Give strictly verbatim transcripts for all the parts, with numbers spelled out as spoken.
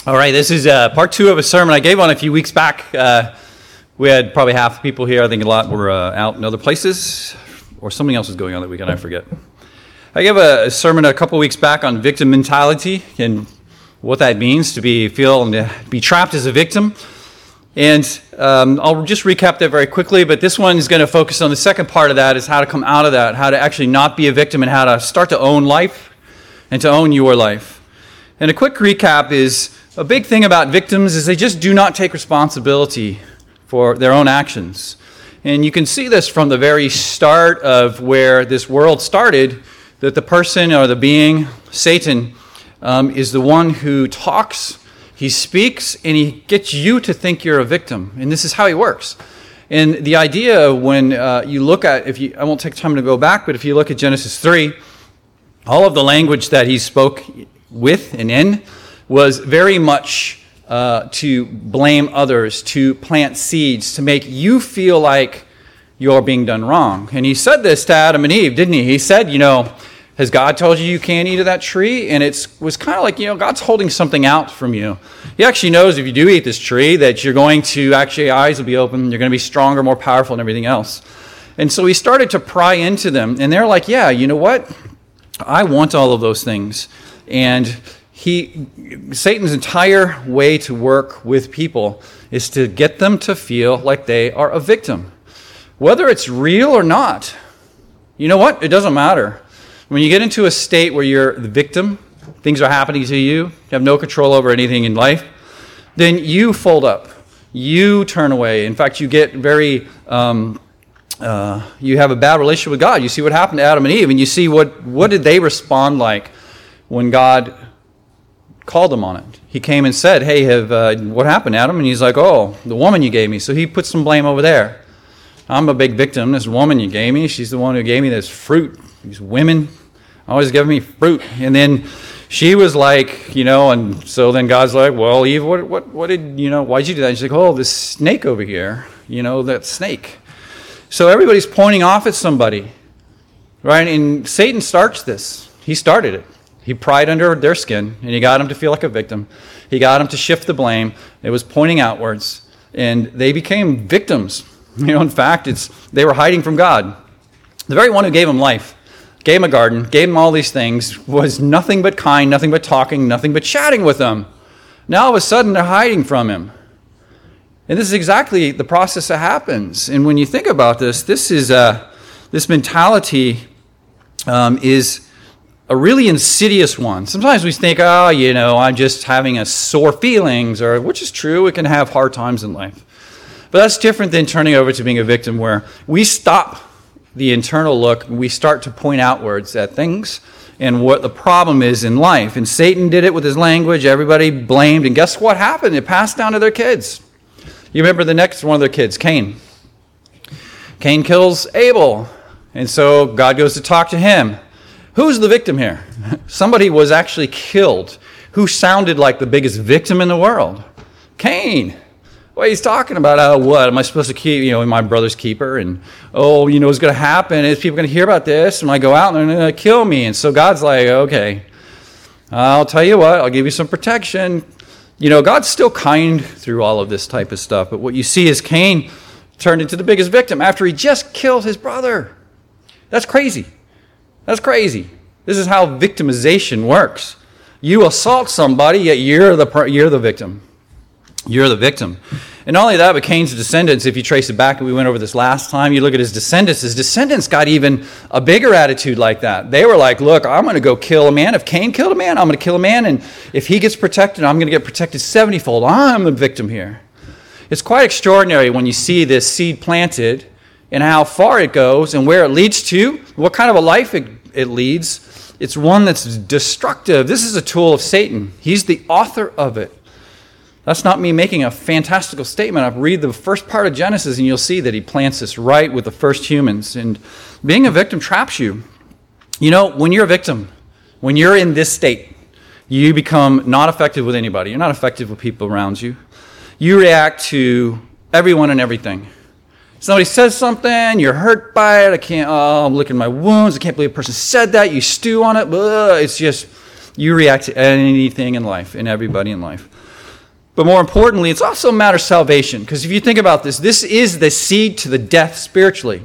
All right, this is uh, part two of a sermon I gave on a few weeks back. Uh, we had probably half the people here. I think a lot were uh, out in other places, or something else was going on that weekend. I forget. I gave a, a sermon a couple weeks back on victim mentality and what that means to be feel and to be trapped as a victim. And um, I'll just recap that very quickly. But this one is going to focus on the second part of that: is how to come out of that, how to actually not be a victim, and how to start to own life and to own your life. And a quick recap is, a big thing about victims is they just do not take responsibility for their own actions. And you can see this from the very start of where this world started, that the person or the being, Satan, um, is the one who talks, he speaks, and he gets you to think you're a victim. And this is how he works. And the idea when uh, you look at, if you, I won't take time to go back, but if you look at Genesis three, all of the language that he spoke with and in was very much uh, to blame others, to plant seeds, to make you feel like you're being done wrong. And he said this to Adam and Eve, didn't he? He said, you know, has God told you you can't eat of that tree? And it was kind of like, you know, God's holding something out from you. He actually knows if you do eat this tree that you're going to, actually your eyes will be open, you're going to be stronger, more powerful, and everything else. And so he started to pry into them. And they're like, yeah, you know what? I want all of those things. And He, Satan's entire way to work with people is to get them to feel like they are a victim. Whether it's real or not, you know what? It doesn't matter. When you get into a state where you're the victim, things are happening to you, you have no control over anything in life, then you fold up. You turn away. In fact, you get very, um, uh, you have a bad relationship with God. You see what happened to Adam and Eve, and you see what, what did they respond like when God called him on it. He came and said, hey, have uh, what happened, Adam? And he's like, oh, the woman you gave me. So he put some blame over there. I'm a big victim. This woman you gave me, she's the one who gave me this fruit. These women always give me fruit. And then she was like, you know, and so then God's like, well, Eve, what, what, what did, you know, why'd you do that? And she's like, oh, this snake over here, you know, that snake. So everybody's pointing off at somebody, right? And Satan starts this. He started it. He pried under their skin, and he got them to feel like a victim. He got them to shift the blame. It was pointing outwards, and they became victims. You know, in fact, it's they were hiding from God. The very one who gave them life, gave them a garden, gave them all these things, was nothing but kind, nothing but talking, nothing but chatting with them. Now, all of a sudden, they're hiding from him. And this is exactly the process that happens. And when you think about this, this is uh, this mentality um, is a really insidious one. Sometimes we think, oh, you know, I'm just having a sore feelings, or which is true, we can have hard times in life. But that's different than turning over to being a victim, where we stop the internal look and we start to point outwards at things and what the problem is in life. And Satan did it with his language. Everybody blamed. And guess what happened? It passed down to their kids. You remember the next one of their kids, Cain. Cain kills Abel. And so God goes to talk to him. Who's the victim here? Somebody was actually killed who sounded like the biggest victim in the world. Cain. Well, he's talking about, oh, what? Am I supposed to keep, you know, my brother's keeper? And, oh, you know, what's going to happen is people are going to hear about this, and I go out and they're going to kill me. And so God's like, okay, I'll tell you what, I'll give you some protection. You know, God's still kind through all of this type of stuff. But what you see is Cain turned into the biggest victim after he just killed his brother. That's crazy. That's crazy. This is how victimization works. You assault somebody, yet you're the you're the victim. You're the victim. And not only that, but Cain's descendants, if you trace it back, and we went over this last time, you look at his descendants, his descendants got even a bigger attitude like that. They were like, look, I'm going to go kill a man. If Cain killed a man, I'm going to kill a man. And if he gets protected, I'm going to get protected seventy-fold. I'm the victim here. It's quite extraordinary when you see this seed planted and how far it goes and where it leads to, what kind of a life it, it leads. It's one that's destructive. This is a tool of Satan. He's the author of it. That's not me making a fantastical statement. I read the first part of Genesis and you'll see that he plants this right with the first humans. And being a victim traps you. You know, when you're a victim, when you're in this state, you become not effective with anybody. You're not effective with people around you. You react to everyone and everything. Somebody says something, you're hurt by it. I can't, oh, I'm looking at my wounds. I can't believe a person said that. You stew on it. Ugh. It's just, you react to anything in life and everybody in life. But more importantly, it's also a matter of salvation. Because if you think about this, this is the seed to the death spiritually.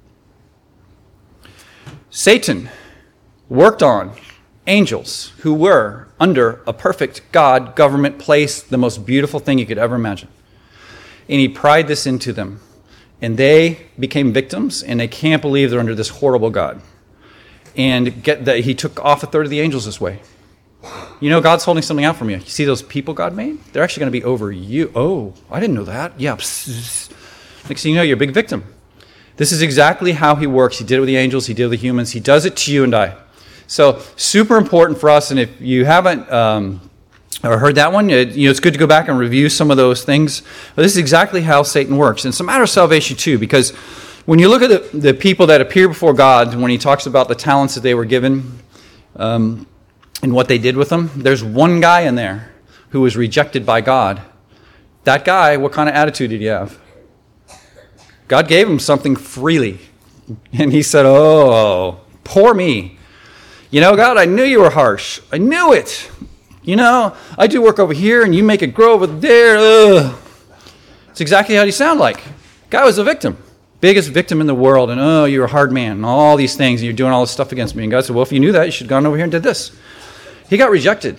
Satan worked on angels who were under a perfect God government place, the most beautiful thing you could ever imagine. And he pried this into them. And they became victims, and they can't believe they're under this horrible God. And get that he took off a third of the angels this way. You know, God's holding something out from you. You see those people God made? They're actually going to be over you. Oh, I didn't know that. Yeah. Next thing you know, you're a big victim. This is exactly how he works. He did it with the angels. He did it with the humans. He does it to you and I. So super important for us. And if you haven't um, or heard that one, it, you know, it's good to go back and review some of those things. But this is exactly how Satan works. And it's a matter of salvation too, because when you look at the, the people that appear before God, when he talks about the talents that they were given um, and what they did with them, there's one guy in there who was rejected by God. That guy, what kind of attitude did he have? God gave him something freely. And he said, oh, poor me. You know, God, I knew you were harsh. I knew it. You know, I do work over here and you make it grow over there. Ugh. It's exactly how he sounded like. Guy was a victim. Biggest victim in the world. And, oh, you're a hard man. And all these things. And you're doing all this stuff against me. And God said, well, if you knew that, you should have gone over here and did this. He got rejected.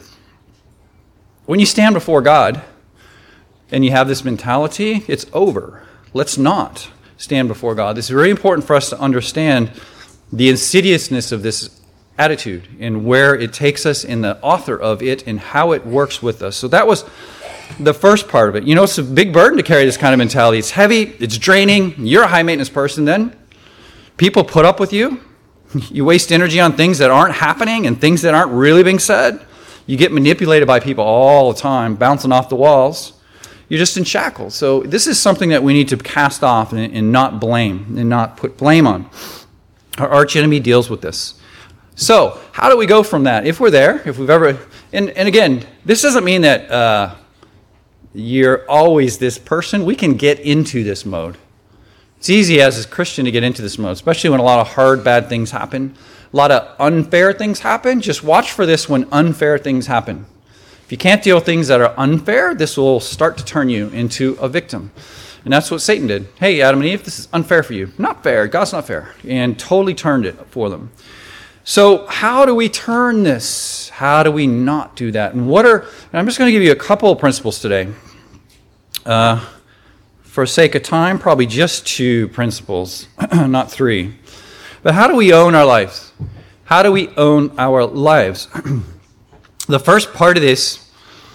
When you stand before God and you have this mentality, it's over. Let's not stand before God. It's very important for us to understand the insidiousness of this attitude and where it takes us and the author of it and how it works with us. So that was the first part of it. You know, it's a big burden to carry this kind of mentality. It's heavy. It's draining. You're a high-maintenance person then. People put up with you. You waste energy on things that aren't happening and things that aren't really being said. You get manipulated by people all the time, bouncing off the walls. You're just in shackles. So this is something that we need to cast off and, and not blame and not put blame on. Our arch enemy deals with this. So how do we go from that? If we're there, if we've ever, and, and again, this doesn't mean that uh, you're always this person. We can get into this mode. It's easy as a Christian to get into this mode, especially when a lot of hard, bad things happen. A lot of unfair things happen. Just watch for this when unfair things happen. If you can't deal with things that are unfair, this will start to turn you into a victim. And that's what Satan did. Hey, Adam and Eve, this is unfair for you. Not fair. God's not fair. And totally turned it for them. So how do we turn this? How do we not do that? And what are, and I'm just going to give you a couple of principles today. Uh, for sake of time, probably just two principles, not three. But how do we own our lives? How do we own our lives? The first part of this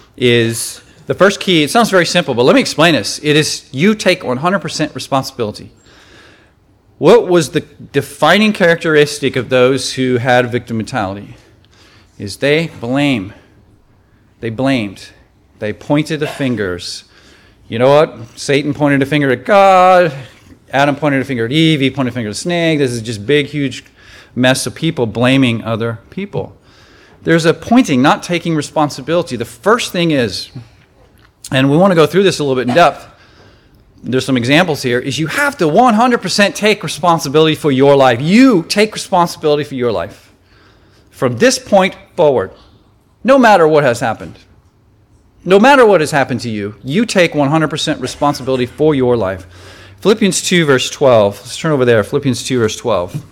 is, the first key, it sounds very simple, but let me explain this. It is you take one hundred percent responsibility. What was the defining characteristic of those who had victim mentality? Is they blame. They blamed. They pointed the fingers. You know what? Satan pointed a finger at God. Adam pointed a finger at Eve. He pointed a finger at the snake. This is just big, huge mess of people blaming other people. There's a pointing, not taking responsibility. The first thing is, and we want to go through this a little bit in depth, there's some examples here, is you have to one hundred percent take responsibility for your life. You take responsibility for your life. From this point forward, no matter what has happened, no matter what has happened to you, you take one hundred percent responsibility for your life. Philippians two, verse twelve. Let's turn over there. Philippians two, verse twelve.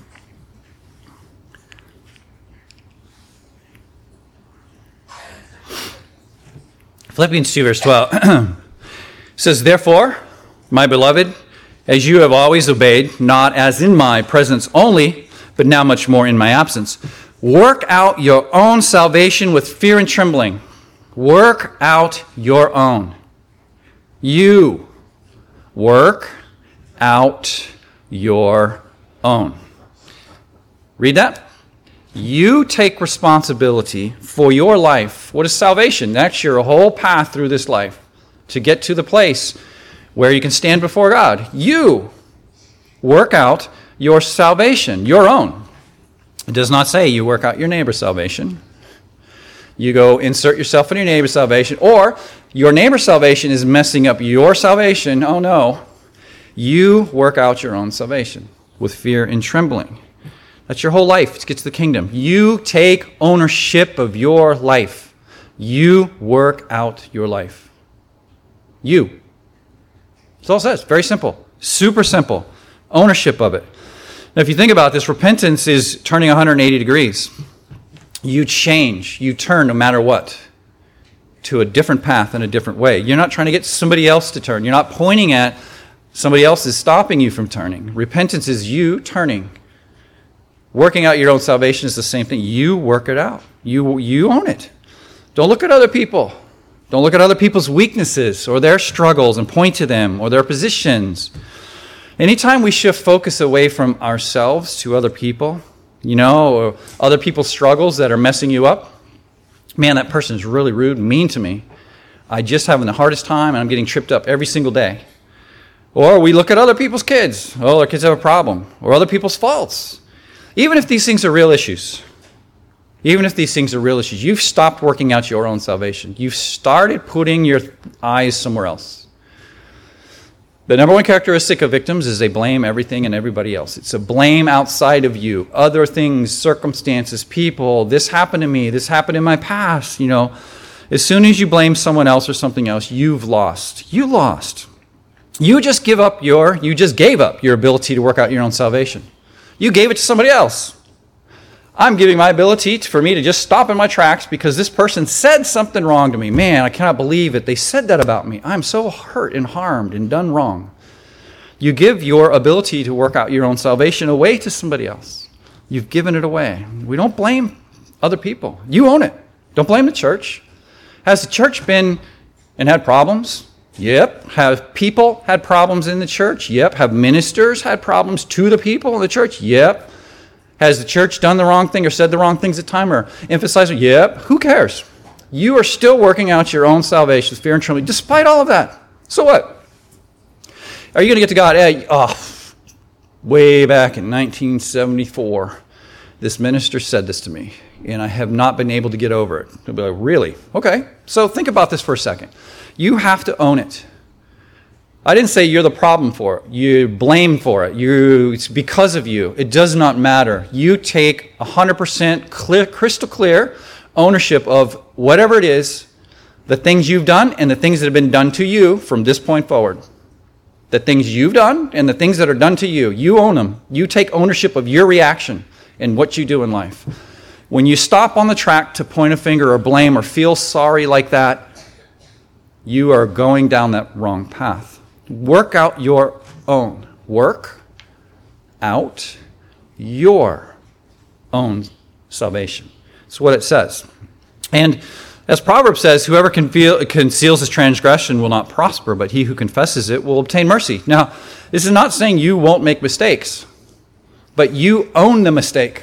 Philippians two, verse twelve says, therefore, my beloved, as you have always obeyed, not as in my presence only, but now much more in my absence, work out your own salvation with fear and trembling. Work out your own. You work out your own. Read that. You take responsibility for your life. What is salvation? That's your whole path through this life to get to the place where you can stand before God. You work out your salvation, your own. It does not say you work out your neighbor's salvation. You go insert yourself in your neighbor's salvation, or your neighbor's salvation is messing up your salvation. Oh no. You work out your own salvation with fear and trembling. That's your whole life to get to the kingdom. You take ownership of your life. You work out your life. You. That's all it says. Very simple. Super simple. Ownership of it. Now, if you think about this, repentance is turning one hundred eighty degrees. You change. You turn no matter what to a different path in a different way. You're not trying to get somebody else to turn. You're not pointing at somebody else is stopping you from turning. Repentance is you turning. Working out your own salvation is the same thing. You work it out. You, you own it. Don't look at other people. Don't look at other people's weaknesses or their struggles and point to them or their positions. Anytime we shift focus away from ourselves to other people, you know, or other people's struggles that are messing you up, man, that person is really rude and mean to me. I just having the hardest time and I'm getting tripped up every single day. Or we look at other people's kids. Oh, their kids have a problem. Or other people's faults. Even if these things are real issues, even if these things are real issues, you've stopped working out your own salvation. You've started putting your eyes somewhere else. The number one characteristic of victims is they blame everything and everybody else. It's a blame outside of you. Other things, circumstances, people. This happened to me. This happened in my past. You know, as soon as you blame someone else or something else, you've lost. You lost. You just give up your, you just gave up your ability to work out your own salvation. You gave it to somebody else. I'm giving my ability to, for me to just stop in my tracks because this person said something wrong to me. Man, I cannot believe it. They said that about me. I'm so hurt and harmed and done wrong. You give your ability to work out your own salvation away to somebody else. You've given it away. We don't blame other people. You own it. Don't blame the church. Has the church been and had problems? Yep. Have people had problems in the church? Yep. Have ministers had problems to the people in the church? Yep. Has the church done the wrong thing or said the wrong things at time or emphasized? Yep. Who cares? You are still working out your own salvation with fear and trembling despite all of that. So what? Are you going to get to God? Hey, oh, way back in nineteen seventy-four, this minister said this to me, and I have not been able to get over it. They'll be like, really? Okay. So think about this for a second. You have to own it. I didn't say you're the problem for it. You blame for it. You, it's because of you. It does not matter. You take one hundred percent clear, crystal clear ownership of whatever it is, the things you've done and the things that have been done to you from this point forward. The things you've done and the things that are done to you. You own them. You take ownership of your reaction and what you do in life. When you stop on the track to point a finger or blame or feel sorry like that, you are going down that wrong path. Work out your own. Work out your own salvation. That's what it says. And as Proverbs says, whoever conceal, conceals his transgression will not prosper, but he who confesses it will obtain mercy. Now, this is not saying you won't make mistakes, but you own the mistake.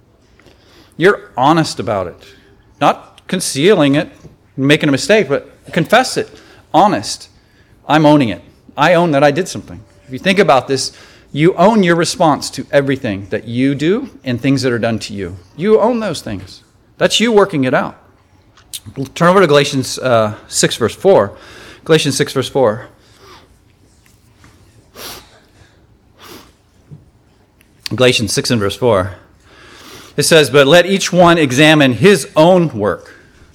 You're honest about it. Not concealing it, making a mistake, but confess it. Honest. I'm owning it. I own that I did something. If you think about this, you own your response to everything that you do and things that are done to you. You own those things. That's you working it out. Turn over to Galatians uh, six, verse four. Galatians six, verse four. Galatians six and verse four. It says, but let each one examine his own work.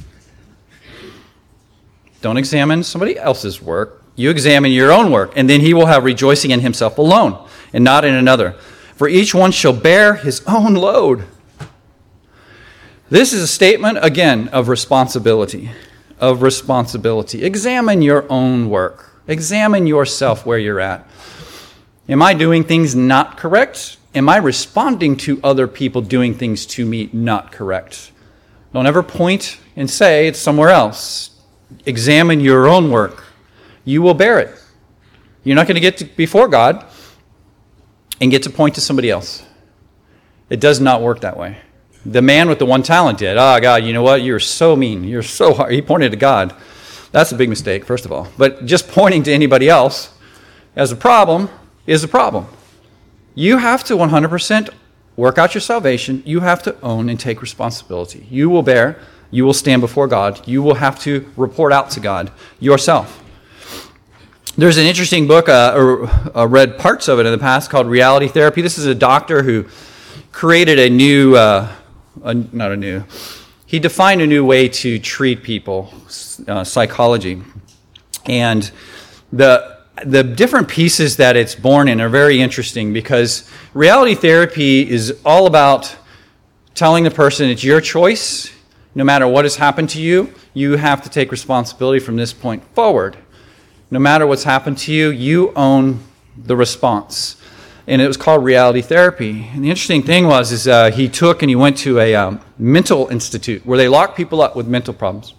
Don't examine somebody else's work. You examine your own work, and then he will have rejoicing in himself alone, and not in another. For each one shall bear his own load. This is a statement, again, of responsibility. Of responsibility. Examine your own work. Examine yourself where you're at. Am I doing things not correct? Am I responding to other people doing things to me not correct? Don't ever point and say it's somewhere else. Examine your own work. You will bear it. You're not going to get to before God and get to point to somebody else. It does not work that way. The man with the one talent did. Oh, God, you know what? You're so mean. You're so hard. He pointed to God. That's a big mistake, first of all. But just pointing to anybody else as a problem is a problem. You have to one hundred percent work out your salvation. You have to own and take responsibility. You will bear. You will stand before God. You will have to report out to God yourself. There's an interesting book, uh, I read parts of it in the past, called Reality Therapy. This is a doctor who created a new, uh, a, not a new, he defined a new way to treat people, uh, psychology. And the the different pieces that it's born in are very interesting, because reality therapy is all about telling the person it's your choice. No matter what has happened to you, you have to take responsibility from this point forward. No matter what's happened to you, you own the response. And it was called reality therapy. And the interesting thing was, is uh, he took and he went to a um, mental institute where they lock people up with mental problems.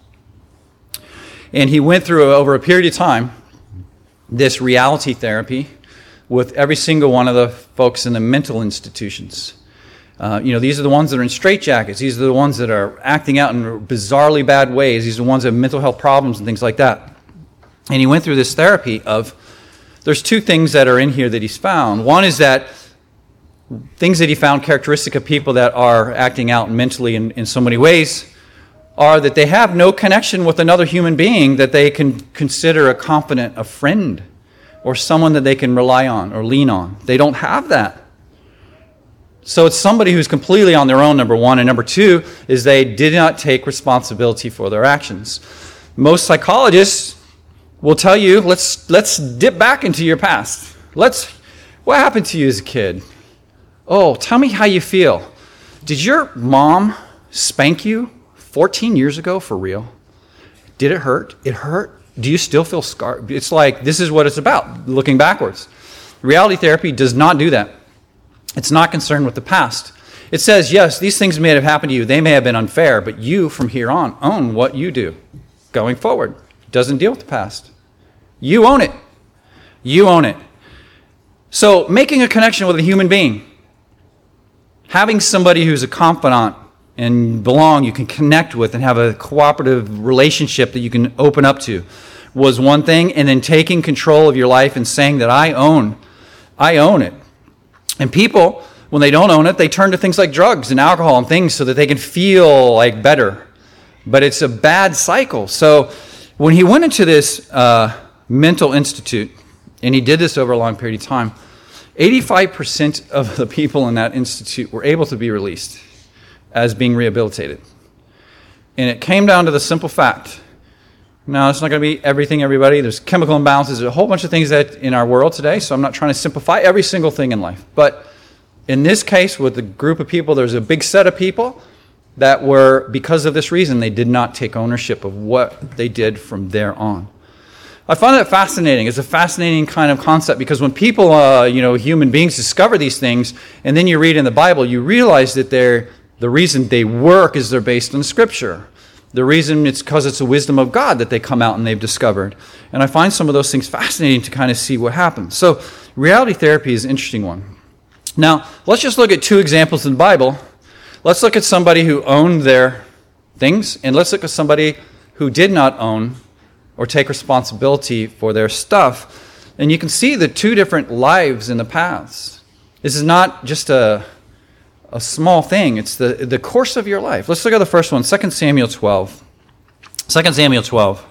And he went through, over a period of time, this reality therapy with every single one of the folks in the mental institutions. Uh, you know, these are the ones that are in straitjackets. These are the ones that are acting out in bizarrely bad ways. These are the ones that have mental health problems and things like that. And he went through this therapy of, there's two things that are in here that he's found. One is that things that he found characteristic of people that are acting out mentally in, in so many ways are that they have no connection with another human being that they can consider a confidant, a friend, or someone that they can rely on or lean on. They don't have that. So it's somebody who's completely on their own, number one. And number two is they did not take responsibility for their actions. Most psychologists will tell you, let's let's dip back into your past. Let's, what happened to you as a kid? Oh, tell me how you feel. Did your mom spank you fourteen years ago for real? Did it hurt? It hurt? Do you still feel scarred? It's like, this is what it's about, looking backwards. Reality therapy does not do that. It's not concerned with the past. It says, yes, these things may have happened to you. They may have been unfair, but you, from here on, own what you do going forward. It doesn't deal with the past. You own it. You own it. So making a connection with a human being, having somebody who's a confidant and belong, you can connect with and have a cooperative relationship that you can open up to, was one thing. And then taking control of your life and saying that I own, I own it. And people, when they don't own it, they turn to things like drugs and alcohol and things so that they can feel like better. But it's a bad cycle. So when he went into this uh, mental institute, and he did this over a long period of time, eighty-five percent of the people in that institute were able to be released as being rehabilitated. And it came down to the simple fact. Now, it's not going to be everything, everybody. There's chemical imbalances. There's a whole bunch of things that in our world today, so I'm not trying to simplify every single thing in life. But in this case, with the group of people, there's a big set of people that were, because of this reason, they did not take ownership of what they did from there on. I find that fascinating. It's a fascinating kind of concept, because when people, uh, you know, human beings discover these things, and then you read in the Bible, you realize that they're, the reason they work is they're based on Scripture. The reason it's because it's the wisdom of God that they come out and they've discovered. And I find some of those things fascinating to kind of see what happens. So reality therapy is an interesting one. Now, let's just look at two examples in the Bible. Let's look at somebody who owned their things, and let's look at somebody who did not own or take responsibility for their stuff. And you can see the two different lives in the paths. This is not just a a small thing. It's the, the course of your life. Let's look at the first one, Second Samuel twelve. Second Samuel twelve.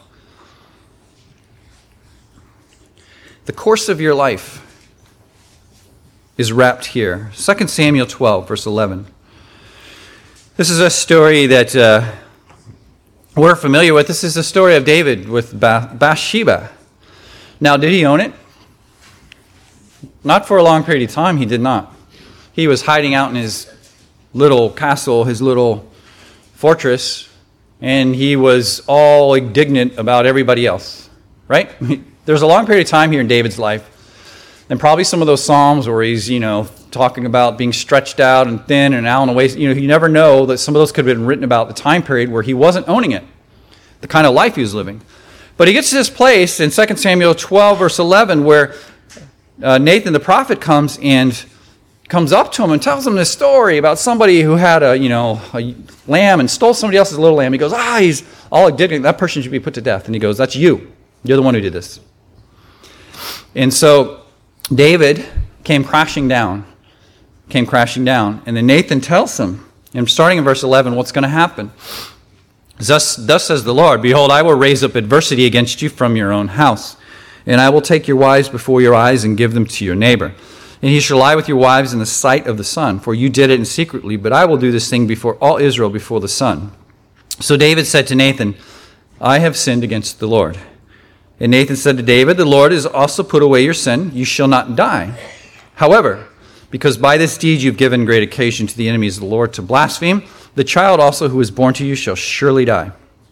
The course of your life is wrapped here. Second Samuel twelve, verse eleven. This is a story that uh, we're familiar with. This is the story of David with Bathsheba. Now, did he own it? Not for a long period of time, he did not. He was hiding out in his little castle, his little fortress, and he was all indignant about everybody else, right? There's a long period of time here in David's life, and probably some of those Psalms where he's, you know, talking about being stretched out and thin and out on the waist. You know, you never know that some of those could have been written about the time period where he wasn't owning it, the kind of life he was living. But he gets to this place in Second Samuel twelve, verse eleven, where uh, Nathan the prophet comes and comes up to him and tells him this story about somebody who had a, you know, a lamb and stole somebody else's little lamb. He goes, ah, he's all indignant. That person should be put to death. And he goes, that's you. You're the one who did this. And so David came crashing down, came crashing down. And then Nathan tells him, and starting in verse eleven, what's going to happen. Thus, thus says the Lord, behold, I will raise up adversity against you from your own house, and I will take your wives before your eyes and give them to your neighbor. And he shall lie with your wives in the sight of the sun, for you did it in secretly, but I will do this thing before all Israel before the sun. So David said to Nathan, I have sinned against the Lord. And Nathan said to David, the Lord has also put away your sin. You shall not die. However, because by this deed you've given great occasion to the enemies of the Lord to blaspheme, the child also who is born to you shall surely die.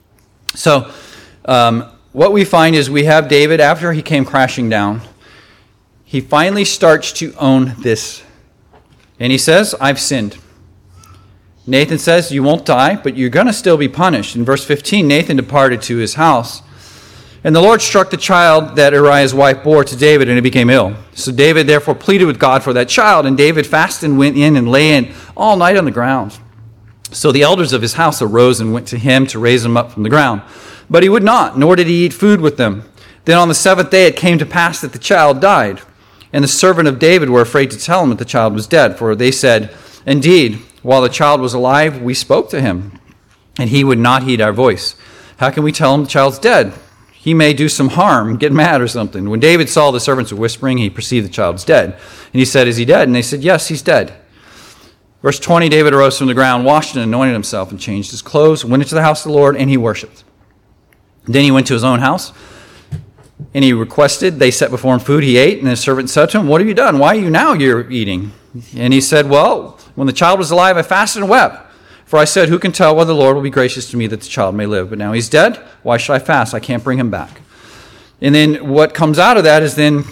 So um, what we find is we have David, after he came crashing down, he finally starts to own this. And he says, I've sinned. Nathan says, you won't die, but you're going to still be punished. In verse fifteen, Nathan departed to his house. And the Lord struck the child that Uriah's wife bore to David, and it became ill. So David therefore pleaded with God for that child, and David fasted and went in and lay in all night on the ground. So the elders of his house arose and went to him to raise him up from the ground. But he would not, nor did he eat food with them. Then on the seventh day it came to pass that the child died. And the servant of David were afraid to tell him that the child was dead, for they said, indeed, while the child was alive, we spoke to him, and he would not heed our voice. How can we tell him the child's dead? He may do some harm, get mad or something. When David saw the servants were whispering, he perceived the child was dead. And he said, is he dead? And they said, yes, he's dead. Verse twenty, David arose from the ground, washed and anointed himself, and changed his clothes, went into the house of the Lord, and he worshipped. Then he went to his own house, and he requested, they set before him food, he ate, and his servant said to him, what have you done? Why are you now you're eating? And he said, well, when the child was alive, I fasted and wept. For I said, who can tell whether the Lord will be gracious to me that the child may live? But now he's dead. Why should I fast? I can't bring him back. And then what comes out of that is then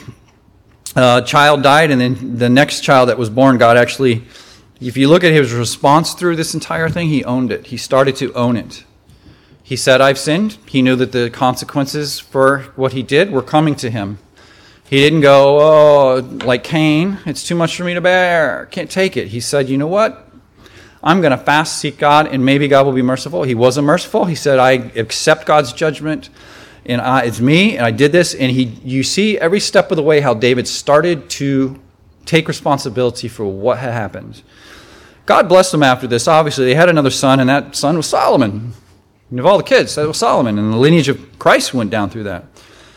a uh, child died, and then the next child that was born, God actually, if you look at his response through this entire thing, he owned it. He started to own it. He said, I've sinned. He knew that the consequences for what he did were coming to him. He didn't go, oh, like Cain, it's too much for me to bear. Can't take it. He said, you know what? I'm going to fast, seek God, and maybe God will be merciful. He wasn't merciful. He said, I accept God's judgment, and I, it's me, and I did this. And he, you see every step of the way how David started to take responsibility for what had happened. God blessed them after this. Obviously, they had another son, and that son was Solomon. And of all the kids, that was Solomon, and the lineage of Christ went down through that.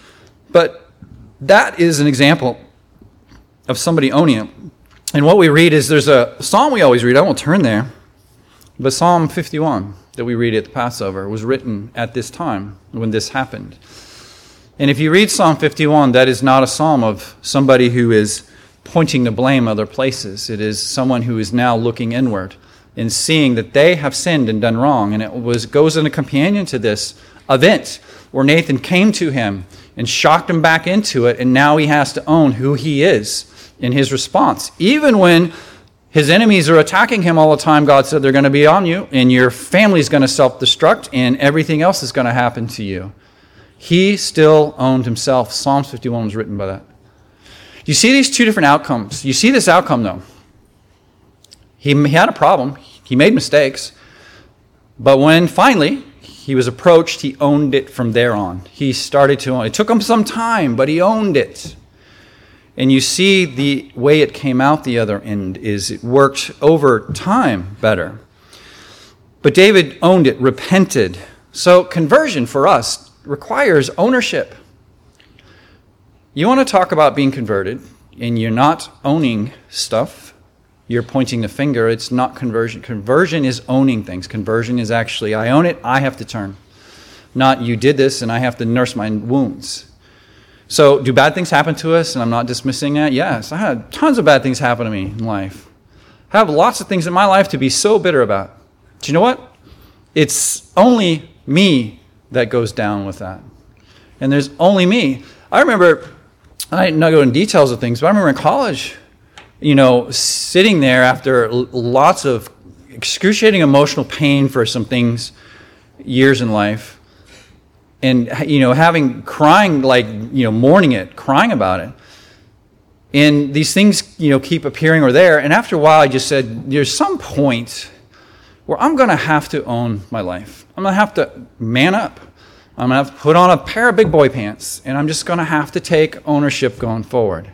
But that is an example of somebody owning it. And what we read is there's a psalm we always read. I won't turn there. But Psalm fifty-one that we read at the Passover was written at this time when this happened. And if you read Psalm fifty-one, that is not a psalm of somebody who is pointing the blame other places. It is someone who is now looking inward and seeing that they have sinned and done wrong. And it was goes in a companion to this event where Nathan came to him and shocked him back into it, and now he has to own who he is in his response. Even when his enemies are attacking him all the time, God said they're going to be on you, and your family's going to self-destruct, and everything else is going to happen to you. He still owned himself. Psalms fifty-one was written by that. You see these two different outcomes. You see this outcome, though. He, he had a problem. He made mistakes. But when finally he was approached, he owned it from there on. He started to own it. It took him some time, but he owned it. And you see the way it came out the other end is it worked over time better. But David owned it, repented. So conversion for us requires ownership. You want to talk about being converted and you're not owning stuff, you're pointing the finger, it's not conversion. Conversion is owning things. Conversion is actually, I own it, I have to turn. Not you did this and I have to nurse my wounds. So do bad things happen to us? And I'm not dismissing that. Yes, I had tons of bad things happen to me in life. I have lots of things in my life to be so bitter about. Do you know what? It's only me that goes down with that. And there's only me. I remember, I didn't go into details of things, but I remember in college, you know, sitting there after lots of excruciating emotional pain for some things, years in life, and, you know, having, crying, like, you know, mourning it, crying about it. And these things, you know, keep appearing or there. And after a while, I just said, there's some point where I'm going to have to own my life. I'm going to have to man up. I'm going to have to put on a pair of big boy pants. And I'm just going to have to take ownership going forward.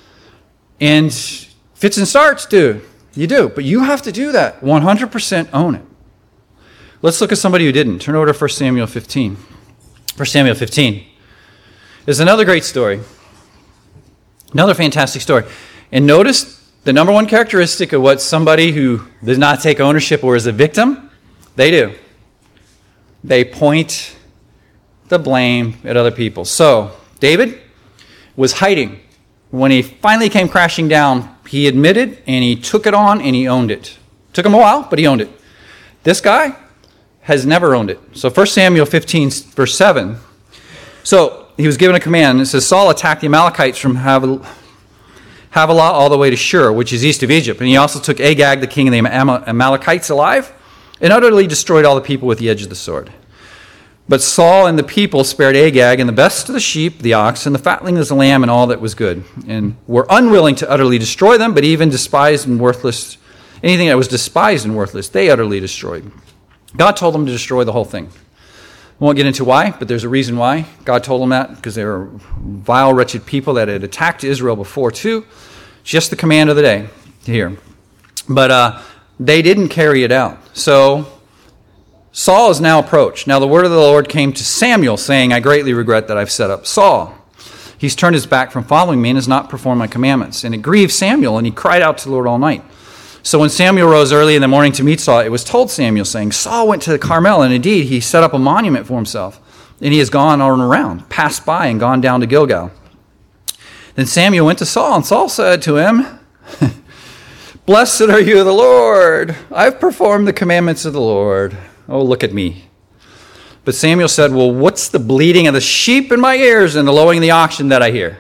And fits and starts, dude. You do. But you have to do that. one hundred percent own it. Let's look at somebody who didn't. Turn over to First Samuel fifteen. First Samuel fifteen is another great story. Another fantastic story. And notice the number one characteristic of what somebody who does not take ownership or is a victim, they do. They point the blame at other people. So David was hiding. When he finally came crashing down, he admitted and he took it on and he owned it. Took him a while, but he owned it. This guy has never owned it. So First Samuel fifteen, verse seven. So he was given a command. It says, Saul attacked the Amalekites from Havilah all the way to Shur, which is east of Egypt. And he also took Agag, the king of the Amalekites, alive, and utterly destroyed all the people with the edge of the sword. But Saul and the people spared Agag and the best of the sheep, the ox, and the fatlings of the lamb, and all that was good, and were unwilling to utterly destroy them, but even despised and worthless, anything that was despised and worthless, they utterly destroyed. God told them to destroy the whole thing. I won't get into why, but there's a reason why God told them that, because they were vile, wretched people that had attacked Israel before too. Just the command of the day here. But uh, they didn't carry it out. So Saul is now approached. Now the word of the Lord came to Samuel, saying, I greatly regret that I've set up Saul. He's turned his back from following me and has not performed my commandments. And it grieved Samuel, and he cried out to the Lord all night. So when Samuel rose early in the morning to meet Saul, it was told Samuel, saying, Saul went to Carmel, and indeed he set up a monument for himself. And he has gone on around, passed by, and gone down to Gilgal. Then Samuel went to Saul, and Saul said to him, Blessed are you, the Lord. I've performed the commandments of the Lord. Oh, look at me. But Samuel said, Well, what's the bleating of the sheep in my ears and the lowing of the oxen that I hear?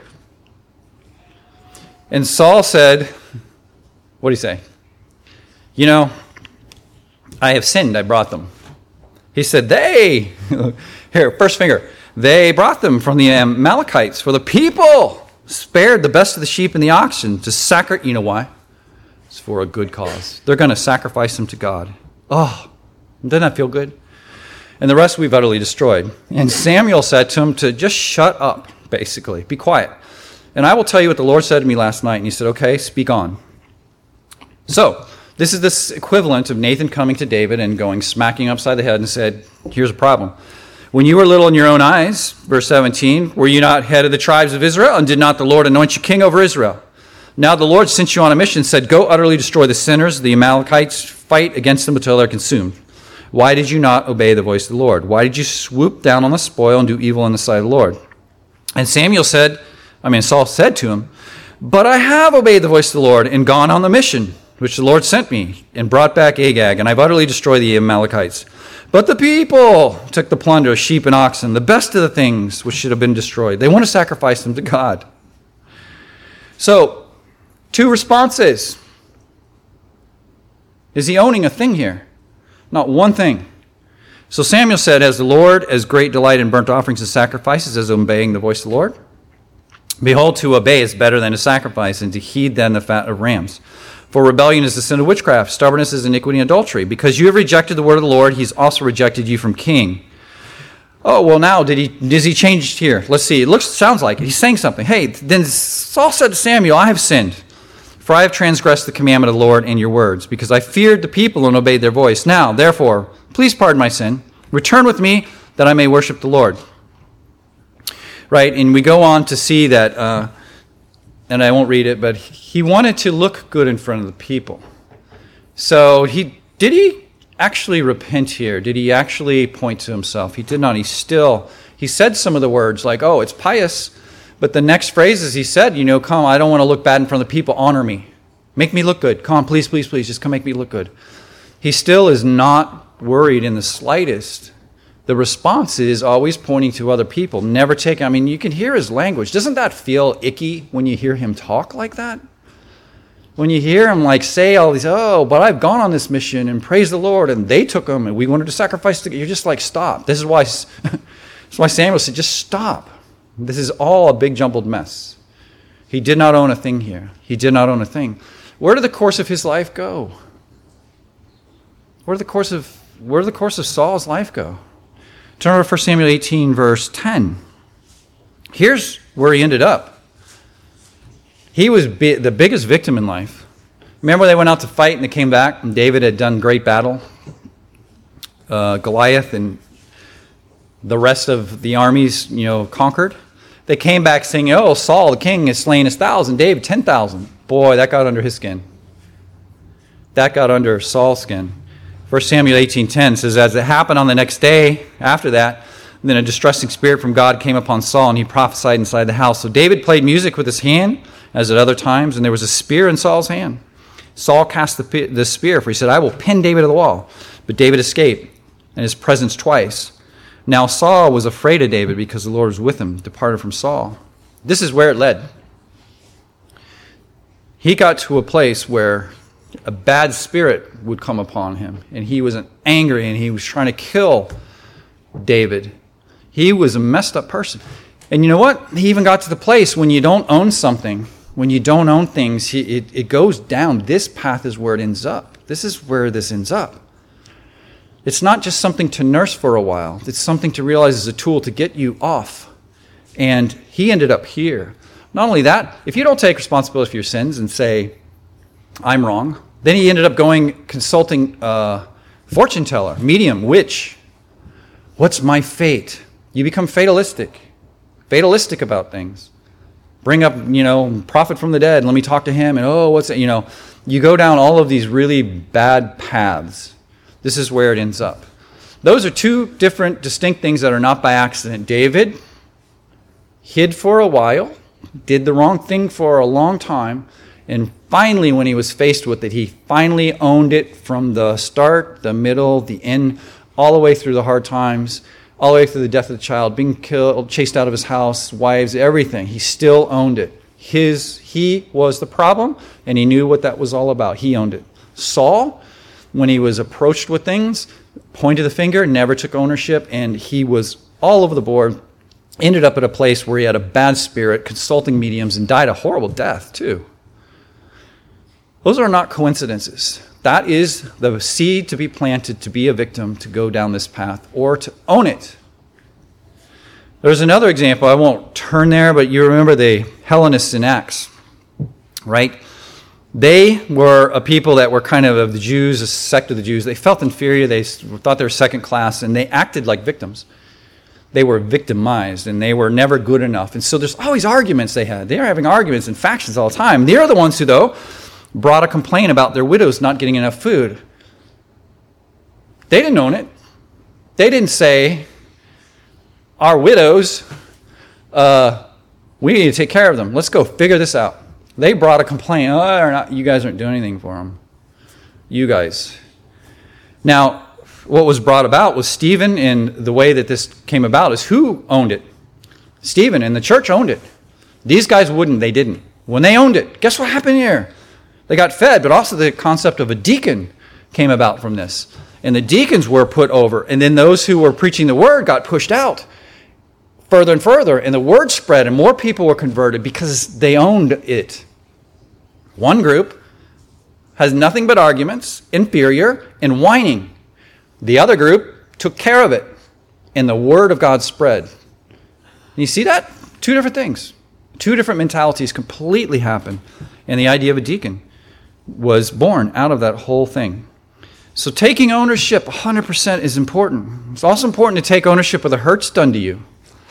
And Saul said, what do you say? You know, I have sinned, I brought them. He said, they, here, first finger, they brought them from the Amalekites, for the people spared the best of the sheep and the oxen to sacrifice. You know why? It's for a good cause. They're going to sacrifice them to God. Oh, doesn't that feel good? And the rest we've utterly destroyed. And Samuel said to him to just shut up, basically. Be quiet. And I will tell you what the Lord said to me last night. And he said, okay, speak on. So, this is this equivalent of Nathan coming to David and going smacking upside the head and said, here's a problem. When you were little in your own eyes, verse seventeen, were you not head of the tribes of Israel? And did not the Lord anoint you king over Israel? Now the Lord sent you on a mission, said, go utterly destroy the sinners, the Amalekites, fight against them until they're consumed. Why did you not obey the voice of the Lord? Why did you swoop down on the spoil and do evil in the sight of the Lord? And Samuel said, I mean, Saul said to him, but I have obeyed the voice of the Lord and gone on the mission which the Lord sent me and brought back Agag, and I've utterly destroyed the Amalekites. But the people took the plunder of sheep and oxen, the best of the things which should have been destroyed. They want to sacrifice them to God. So, two responses. Is he owning a thing here? Not one thing. So Samuel said, has the Lord as great delight in burnt offerings and sacrifices as obeying the voice of the Lord? Behold, to obey is better than to sacrifice, and to heed than the fat of rams. For rebellion is the sin of witchcraft, stubbornness is iniquity and adultery. Because you have rejected the word of the Lord, he's also rejected you from king. Oh, well now, did he, does he change here? Let's see. It looks, sounds like it. He's saying something. Hey, then Saul said to Samuel, I have sinned, for I have transgressed the commandment of the Lord and your words, because I feared the people and obeyed their voice. Now, therefore, please pardon my sin. Return with me that I may worship the Lord. Right, and we go on to see that, uh, and I won't read it, but he wanted to look good in front of the people. So he did he actually repent here? Did he actually point to himself? He did not. He still, he said some of the words like, oh, it's pious, but the next phrases he said, you know, come, I don't want to look bad in front of the people. Honor me. Make me look good. Come on, please, please, please, just come make me look good. He still is not worried in the slightest. The response is always pointing to other people, never taking, I mean, you can hear his language. Doesn't that feel icky when you hear him talk like that? When you hear him like say all these, oh, but I've gone on this mission and praise the Lord, and they took him, and we wanted to sacrifice together. You're just like, stop. This is why, this is why Samuel said, just stop. This is all a big jumbled mess. He did not own a thing here. He did not own a thing. Where did the course of his life go? Where did the course of, where did the course of Saul's life go? Turn over to First Samuel eighteen, verse ten. Here's where he ended up. He was bi- the biggest victim in life. Remember they went out to fight and they came back and David had done great battle. Uh, Goliath and the rest of the armies, you know, conquered. They came back saying, oh, Saul, the king, has slain his thousand, David, ten thousand. Boy, that got under his skin. That got under Saul's skin. First Samuel eighteen ten says, as it happened on the next day after that, And then a distressing spirit from God came upon Saul, and he prophesied inside the house. So David played music with his hand, as at other times, and there was a spear in Saul's hand. Saul cast the, the spear, for he said, I will pin David to the wall. But David escaped, and his presence twice. Now Saul was afraid of David because the Lord was with him, departed from Saul. This is where it led. He got to a place where a bad spirit would come upon him, and he was angry, and he was trying to kill David. He was a messed up person. And you know what? He even got to the place when you don't own something, when you don't own things, he, it, it goes down. This path is where it ends up. This is where this ends up. It's not just something to nurse for a while. It's something to realize is a tool to get you off. And he ended up here. Not only that, if you don't take responsibility for your sins and say, I'm wrong, then he ended up going consulting a fortune teller, medium, witch. What's my fate? You become fatalistic. Fatalistic about things. Bring up, you know, prophet from the dead, let me talk to him, and oh, what's it, you know. You go down all of these really bad paths. This is where it ends up. Those are two different, distinct things that are not by accident. David hid for a while, did the wrong thing for a long time, and finally, when he was faced with it, he finally owned it from the start, the middle, the end, all the way through the hard times, all the way through the death of the child, being killed, chased out of his house, wives, everything. He still owned it. His, he was the problem, and he knew what that was all about. He owned it. Saul, when he was approached with things, pointed the finger, never took ownership, and he was all over the board, ended up at a place where he had a bad spirit, consulting mediums, and died a horrible death, too. Those are not coincidences. That is the seed to be planted to be a victim, to go down this path, or to own it. There's another example. I won't turn there, but you remember the Hellenists in Acts, right? They were a people that were kind of of the Jews, a sect of the Jews. They felt inferior. They thought they were second class, and they acted like victims. They were victimized, and they were never good enough. And so there's always arguments they had. They were having arguments and factions all the time. They're the ones who, though, brought a complaint about their widows not getting enough food. They didn't own it. They didn't say, our widows, uh, we need to take care of them. Let's go figure this out. They brought a complaint. Oh, they're not, you guys aren't doing anything for them. You guys. Now, what was brought about was Stephen, and the way that this came about is who owned it? Stephen, and the church owned it. These guys wouldn't. They didn't. When they owned it, guess what happened here? They got fed, but also the concept of a deacon came about from this. And the deacons were put over, and then those who were preaching the word got pushed out further and further, and the word spread, and more people were converted because they owned it. One group has nothing but arguments, inferior, and whining. The other group took care of it, and the word of God spread. And you see that? Two different things. Two different mentalities completely happen. And the idea of a deacon was born out of that whole thing. So taking ownership one hundred percent is important. It's also important to take ownership of the hurts done to you.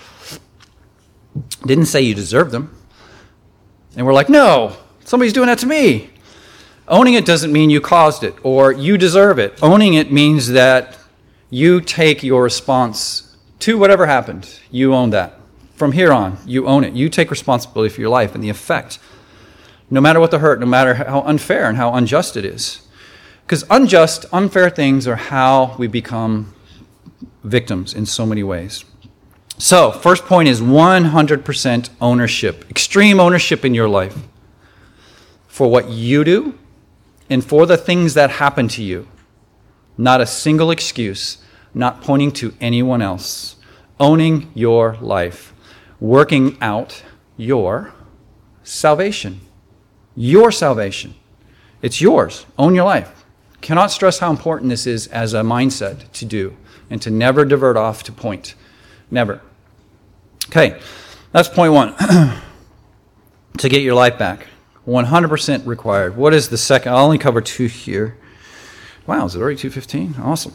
Didn't say you deserve them. And we're like, no, somebody's doing that to me. Owning it doesn't mean you caused it or you deserve it. Owning it means that you take your response to whatever happened. You own that. From here on, you own it. You take responsibility for your life and the effect. No matter what the hurt, no matter how unfair and how unjust it is. Because unjust, unfair things are how we become victims in so many ways. So, first point is one hundred percent ownership. Extreme ownership in your life. For what you do and for the things that happen to you. Not a single excuse. Not pointing to anyone else. Owning your life. Working out your salvation. Your salvation. It's yours. Own your life. Cannot stress how important this is as a mindset to do and to never divert off to point. Never. Okay, that's point one. To get your life back. one hundred percent required. What is the second? I'll only cover two here. Wow, is it already two fifteen? Awesome.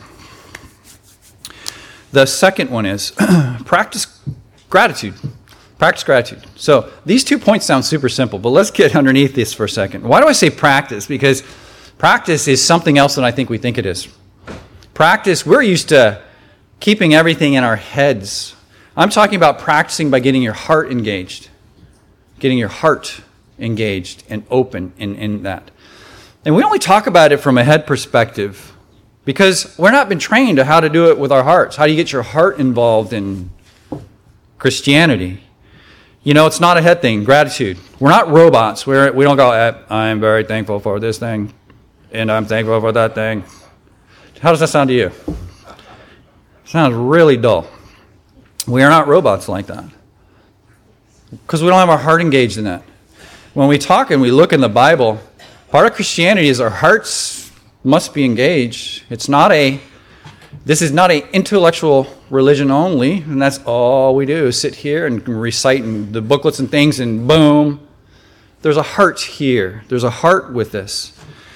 The second one is practice gratitude. Practice gratitude. So these two points sound super simple, but let's get underneath this for a second. Why do I say practice? Because practice is something else than I think we think it is. Practice, we're used to keeping everything in our heads. I'm talking about practicing by getting your heart engaged. Getting your heart engaged and open in, in that. And we only talk about it from a head perspective because we're not been trained to how to do it with our hearts. How do you get your heart involved in Christianity? You know, it's not a head thing, gratitude. We're not robots. We're, we don't go, I'm very thankful for this thing, and I'm thankful for that thing. How does that sound to you? It sounds really dull. We are not robots like that because we don't have our heart engaged in that. When we talk and we look in the Bible, part of Christianity is our hearts must be engaged. It's not a, this is not an intellectual religion only, and that's all we do, is sit here and recite the booklets and things, and boom. There's a heart here. There's a heart with this.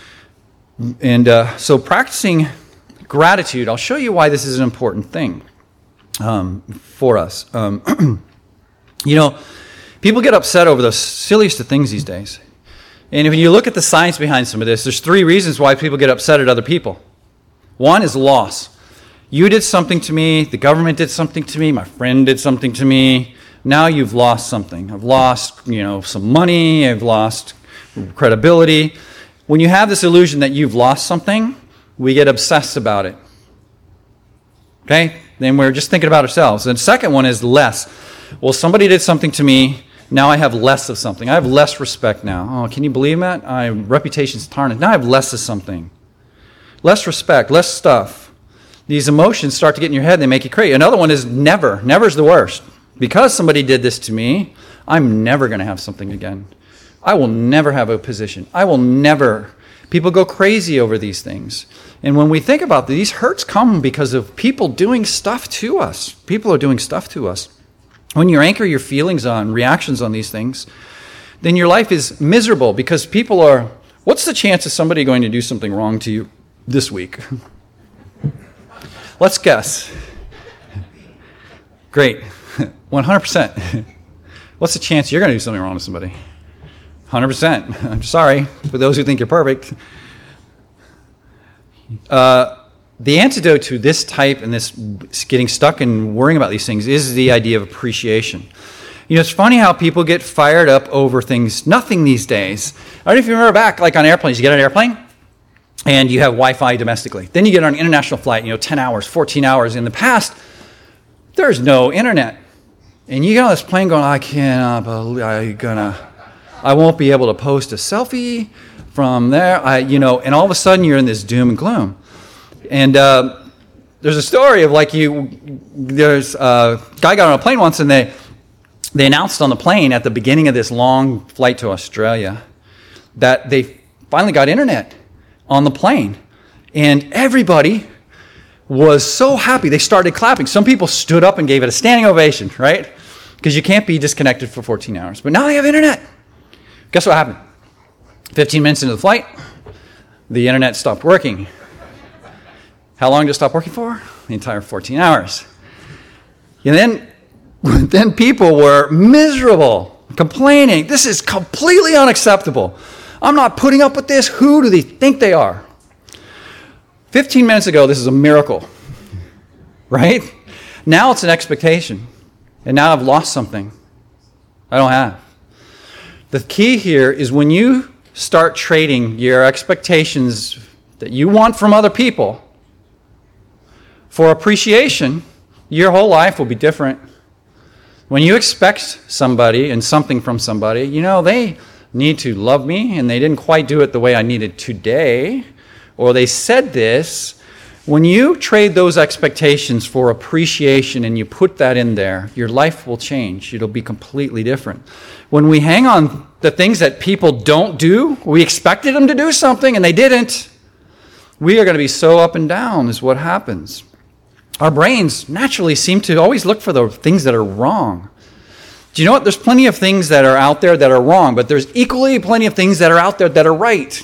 And uh, so practicing gratitude, I'll show you why this is an important thing um, for us. Um, you know, people get upset over the silliest of things these days. And if you look at the science behind some of this, there's three reasons why people get upset at other people. One is loss. You did something to me, the government did something to me, my friend did something to me. Now you've lost something. I've lost, you know, some money, I've lost credibility. When you have this illusion that you've lost something, we get obsessed about it. Okay? Then we're just thinking about ourselves. And the second one is less. Well, somebody did something to me, now I have less of something. I have less respect now. Oh, can you believe that? My reputation's tarnished. Now I have less of something. Less respect, less stuff. These emotions start to get in your head, they make you crazy. Another one is never. Never is the worst. Because somebody did this to me, I'm never going to have something again. I will never have a position. I will never. People go crazy over these things. And when we think about these hurts come because of people doing stuff to us. People are doing stuff to us. When you anchor your feelings on reactions on these things, then your life is miserable because people are, what's the chance of somebody going to do something wrong to you this week? Let's guess. Great. one hundred percent. What's the chance you're going to do something wrong to somebody? one hundred percent. I'm sorry for those who think you're perfect. Uh, the antidote to this type and this getting stuck and worrying about these things is the idea of appreciation. You know, it's funny how people get fired up over things, nothing these days. I don't know if you remember back, like on airplanes, you get on an airplane and you have Wi-Fi domestically. Then you get on an international flight, you know, ten hours, fourteen hours. In the past, there's no internet. And you get on this plane going, I cannot believe I'm gonna, I won't be able to post a selfie from there. I, you know, and all of a sudden you're in this doom and gloom. And uh, there's a story of like you, there's a guy got on a plane once and they, they announced on the plane at the beginning of this long flight to Australia that they finally got internet on the plane. And everybody was so happy. They started clapping. Some people stood up and gave it a standing ovation, right? Because you can't be disconnected for fourteen hours. But now they have internet. Guess what happened? fifteen minutes into the flight, the internet stopped working. How long did it stop working for? The entire fourteen hours. And then, then people were miserable, complaining. This is completely unacceptable. I'm not putting up with this. Who do they think they are? fifteen minutes ago, this is a miracle, right? Now it's an expectation. And now I've lost something I don't have. The key here is when you start trading your expectations that you want from other people for appreciation, your whole life will be different. When you expect somebody and something from somebody, you know, they need to love me and they didn't quite do it the way I needed today, or they said this. When you trade those expectations for appreciation and you put that in there, your life will change. It'll be completely different. When we hang on the things that people don't do, we expected them to do something and they didn't, we are going to be so up and down is what happens. Our brains naturally seem to always look for the things that are wrong. Do you know what? There's plenty of things that are out there that are wrong, but there's equally plenty of things that are out there that are right.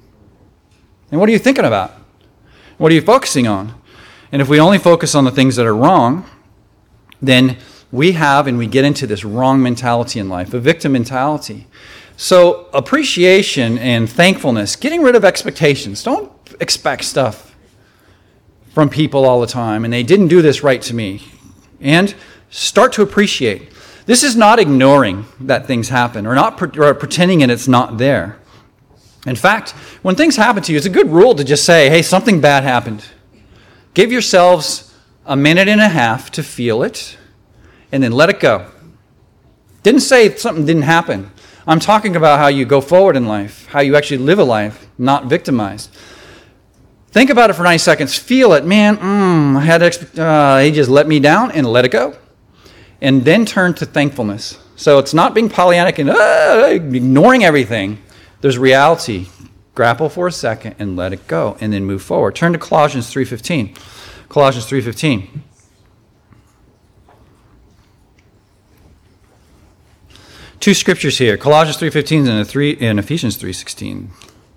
And what are you thinking about? What are you focusing on? And if we only focus on the things that are wrong, then we have and we get into this wrong mentality in life, a victim mentality. So appreciation and thankfulness, getting rid of expectations. Don't expect stuff from people all the time, and they didn't do this right to me. And start to appreciate. This is not ignoring that things happen or not pre- or pretending and it's not there. In fact, when things happen to you, it's a good rule to just say, hey, something bad happened. Give yourselves a minute and a half to feel it, and then let it go. Didn't say something didn't happen. I'm talking about how you go forward in life, how you actually live a life, not victimized. Think about it for ninety seconds. Feel it. Man, mm, I had expe- uh, he just let me down, and let it go. And then turn to thankfulness. So it's not being Pollyannic and uh, ignoring everything. There's reality. Grapple for a second and let it go, and then move forward. Turn to Colossians three fifteen. Colossians three fifteen. Two scriptures here. Colossians three fifteen and, three, and Ephesians three sixteen.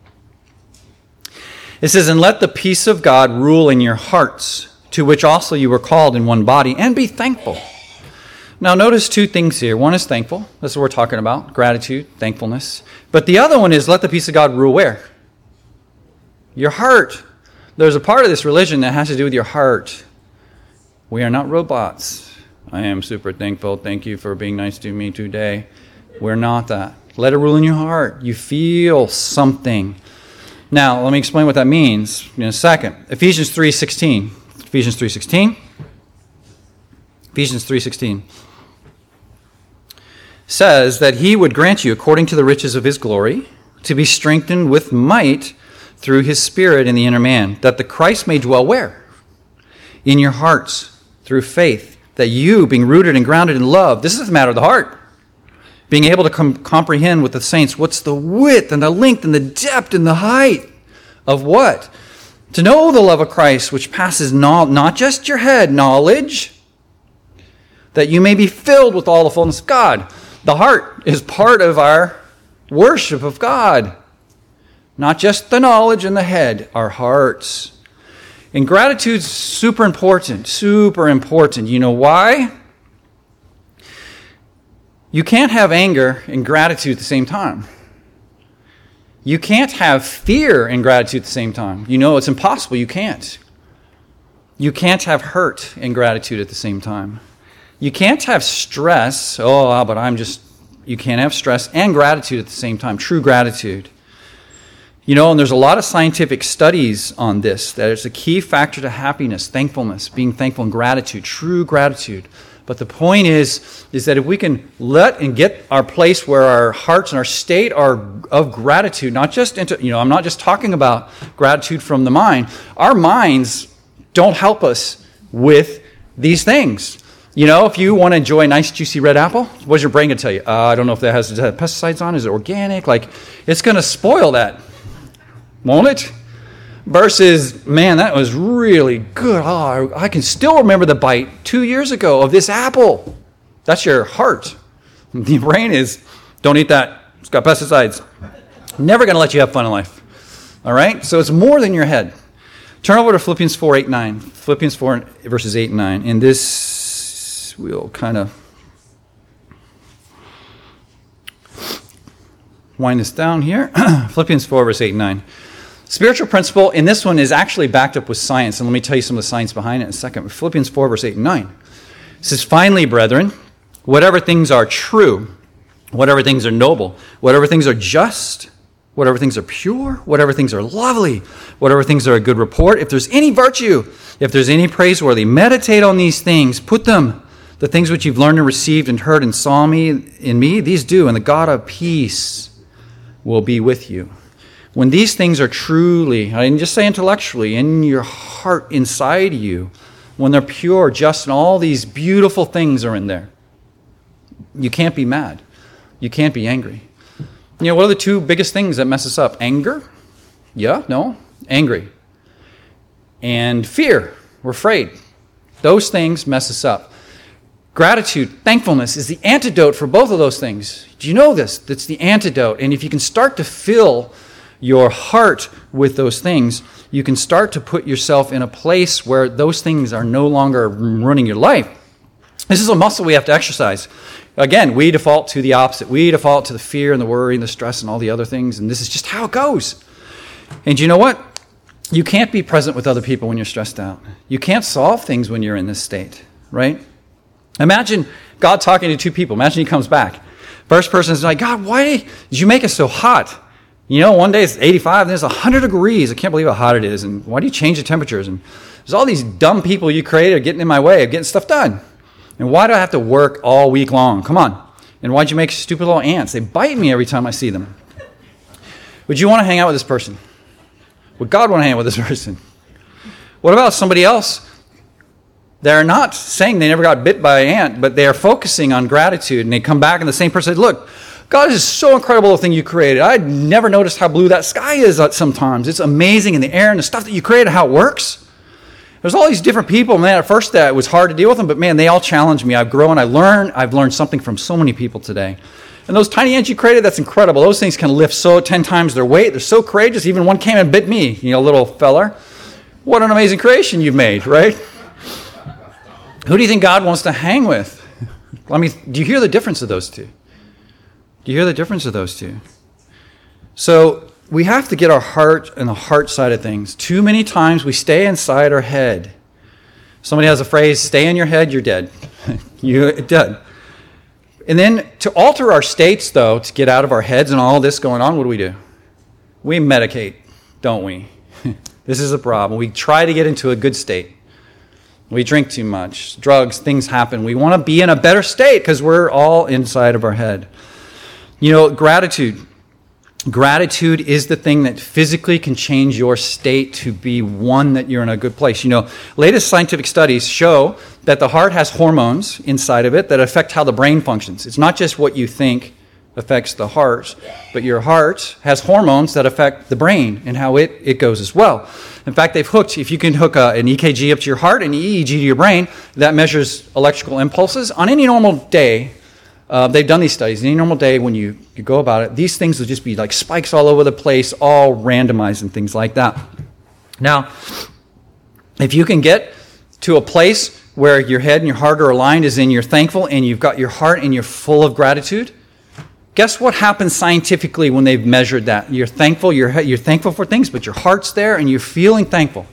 It says, and let the peace of God rule in your hearts, to which also you were called in one body, and be thankful. Now notice two things here. One is thankful. That's what we're talking about. Gratitude, thankfulness. But the other one is let the peace of God rule where? Your heart. There's a part of this religion that has to do with your heart. We are not robots. I am super thankful. Thank you for being nice to me today. We're not that. Let it rule in your heart. You feel something. Now, let me explain what that means in a second. Ephesians three sixteen. Ephesians three sixteen. Ephesians three sixteen says that he would grant you, according to the riches of his glory, to be strengthened with might through his Spirit in the inner man, that the Christ may dwell where? In your hearts, through faith, that you, being rooted and grounded in love, this is the matter of the heart, being able to com- comprehend with the saints what's the width and the length and the depth and the height of what? To know the love of Christ, which passes no- not just your head knowledge, that you may be filled with all the fullness of God. The heart is part of our worship of God. Not just the knowledge and the head, our hearts. And gratitude's super important, super important. You know why? You can't have anger and gratitude at the same time. You can't have fear and gratitude at the same time. You know it's impossible. You can't. You can't have hurt and gratitude at the same time. You can't have stress. Oh, but I'm just, you can't have stress and gratitude at the same time. True gratitude. You know, and there's a lot of scientific studies on this, that it's a key factor to happiness, thankfulness, being thankful and gratitude, true gratitude. But the point is, is that if we can let and get our place where our hearts and our state are of gratitude, not just into, you know, I'm not just talking about gratitude from the mind. Our minds don't help us with these things. You know, if you want to enjoy a nice juicy red apple, what's your brain going to tell you? Uh, I don't know if that has, does it have pesticides on. Is it organic? Like, it's going to spoil that, won't it? Versus, man, that was really good. Oh, I can still remember the bite two years ago of this apple. That's your heart. The brain is, don't eat that. It's got pesticides. Never going to let you have fun in life. All right? So it's more than your head. Turn over to Philippians four, eight, nine. Philippians four, verses eight and nine. And this, we'll kind of wind this down here. Philippians four, verse eight and nine. Spiritual principle in this one is actually backed up with science, and let me tell you some of the science behind it in a second. Philippians four, verse eight and nine. It says, finally, brethren, whatever things are true, whatever things are noble, whatever things are just, whatever things are pure, whatever things are lovely, whatever things are a good report, if there's any virtue, if there's any praiseworthy, meditate on these things, put them, the things which you've learned and received and heard and saw me in me, these do, and the God of peace will be with you. When these things are truly, I didn't just say intellectually, in your heart, inside you, when they're pure, just, and all these beautiful things are in there, you can't be mad. You can't be angry. You know, what are the two biggest things that mess us up? Anger? Yeah, no. Angry. And fear. We're afraid. Those things mess us up. Gratitude, thankfulness is the antidote for both of those things. Do you know this? That's the antidote. And if you can start to fill your heart with those things, you can start to put yourself in a place where those things are no longer running your life. This is a muscle we have to exercise. Again, we default to the opposite. We default to the fear and the worry and the stress and all the other things, and this is just how it goes. And you know what? You can't be present with other people when you're stressed out. You can't solve things when you're in this state, right? Imagine God talking to two people. Imagine he comes back. First person is like, God, why did you make it so hot? You know, one day it's eighty-five and there's one hundred degrees. I can't believe how hot it is. And why do you change the temperatures? And there's all these dumb people you created getting in my way of getting stuff done. And why do I have to work all week long? Come on. And why'd you make stupid little ants? They bite me every time I see them. Would you want to hang out with this person? Would God want to hang out with this person? What about somebody else? They're not saying they never got bit by an ant, but they are focusing on gratitude. And they come back and the same person says, look, God is so incredible, the thing you created. I never noticed how blue that sky is sometimes. It's amazing in the air and the stuff that you created, how it works. There's all these different people. Man, at first that was hard to deal with them, but man, they all challenge me. I've grown, I learned, I've learned something from so many people today. And those tiny ants you created, that's incredible. Those things can lift so ten times their weight. They're so courageous. Even one came and bit me, you know, little feller. What an amazing creation you've made, right? Who do you think God wants to hang with? I mean, do you hear the difference of those two? Do you hear the difference of those two? So we have to get our heart and the heart side of things. Too many times we stay inside our head. Somebody has a phrase, stay in your head, you're dead. You're dead. And then to alter our states, though, to get out of our heads and all this going on, what do we do? We medicate, don't we? This is a problem. We try to get into a good state. We drink too much. Drugs, things happen. We want to be in a better state because we're all inside of our head. You know, gratitude. Gratitude is the thing that physically can change your state to be one that you're in a good place. You know, latest scientific studies show that the heart has hormones inside of it that affect how the brain functions. It's not just what you think affects the heart, but your heart has hormones that affect the brain and how it, it goes as well. In fact, they've hooked, if you can hook a, an E K G up to your heart and an E E G to your brain, that measures electrical impulses. On any normal day, Uh, they've done these studies. Any normal day when you, you go about it, these things will just be like spikes all over the place, all randomized and things like that. Now, if you can get to a place where your head and your heart are aligned, as in you're thankful and you've got your heart and you're full of gratitude, guess what happens scientifically when they've measured that? You're thankful, you're, you're thankful for things, but your heart's there and you're feeling thankful.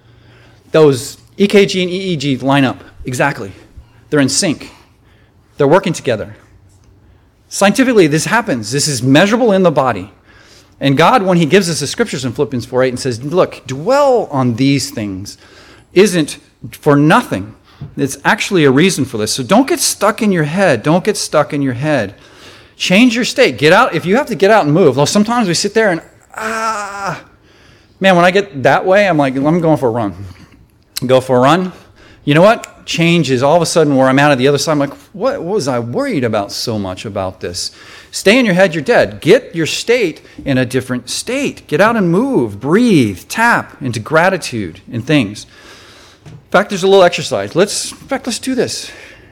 Those E K G and E E G line up exactly. They're in sync. They're working together. Scientifically, this happens. This is measurable in the body. And God, when he gives us the scriptures in Philippians four eight and says, look, dwell on these things, isn't for nothing. It's actually a reason for this. So don't get stuck in your head. Don't get stuck in your head. Change your state. Get out. If you have to get out and move. Well, sometimes we sit there and, ah. Man, when I get that way, I'm like, I'm going for a run. Go for a run. You know what? Changes all of a sudden where I'm out of the other side. I'm like, what, what was I worried about so much about this? Stay in your head, you're dead. Get your state in a different state. Get out and move, breathe, tap into gratitude and things. In fact, there's a little exercise. Let's, in fact, let's do this.